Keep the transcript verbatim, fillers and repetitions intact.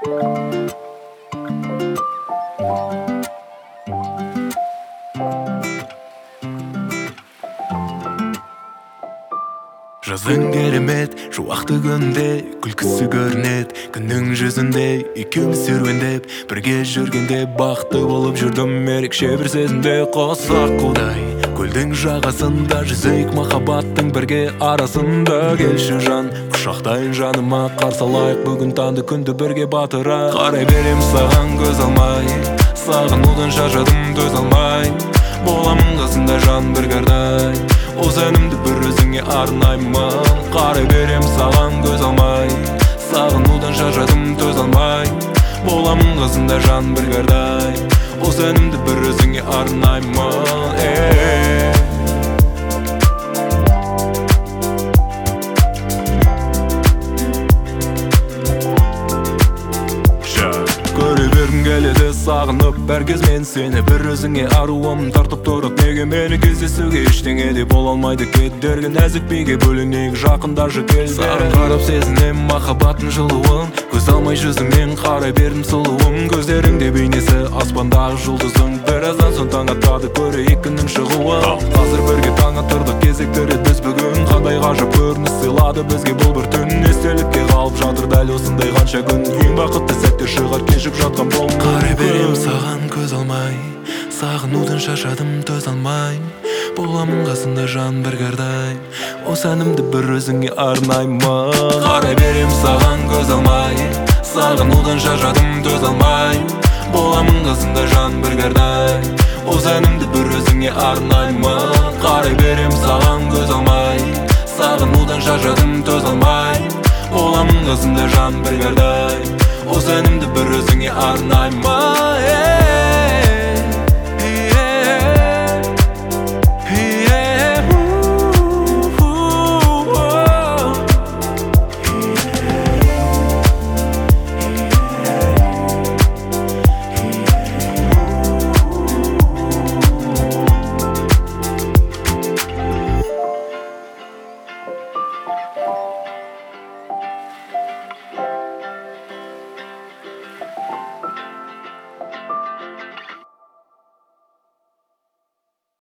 Жазың керемет, шуақты күнде күлкісі көрінет, күннің жүзінде екеуміз серуендеп, бірге жүргенде бақытты болып жүрдім, ерекше бір сезімде қоссақ қолдай. Көлдің жағасында жүзейік махаббаттың бірге арасында. Келші жан, құшақтайын жаныма, қарсы алайық бүгін таңды күнді бірге батыра. Қарай берем саған көз алмай, сағынудан шаршадым төз алмай. Боламын қасында жан бір қардай, осы әнімді бір өзіңе арнаймын. Қарай берем саған көз алмай, сағынудан шаршадым төз алмай. Боламын қасында жан бір қардай, осы әнімді бір өзіңе арнаймын. Көре бергім келеді сағынып әр кез мен сені, бір өзіңе аруым тартып тұрып, неге мені кездесуге ештеңе де бола алмайды. Кедергі нәзік биге бөлінейік, жақындашы кел. Саған қарап сезінем махаббаттың жылуын, көз алмай жүзіңнен қарай бердім сұлуым. Көздеріңде бейнесі аспандағы жұлдыздың, біраздан соң таң атады көрейік күннің шығуын. Қазір бірге таң атырдық, кезектері біз бүгін. Қандай ғажап көрініс сыйлады бізге бұл бір түн, естелікке қалып жатыр дәл осындай қанша күн. Ең бақытты сәтте шығар кешіп жатқан бұл. Қарай берем саған көз алмай, сағынудан шаршадым төз алмай. Боламын қасында жан бір қардай, осы әнімді бір өзіңе арнаймын. Қарай берем саған көз алмай, сағынудан шаршадым төз алмай. Боламын қасында жан бір қардай, осы әнімді бір өзіңе арнаймын. Қарай берем саған көз алмай, сағынудан шаршадым төз алмай. Боламын қасында жан бір қардай, осы әнімді бір өзіңе арнаймын.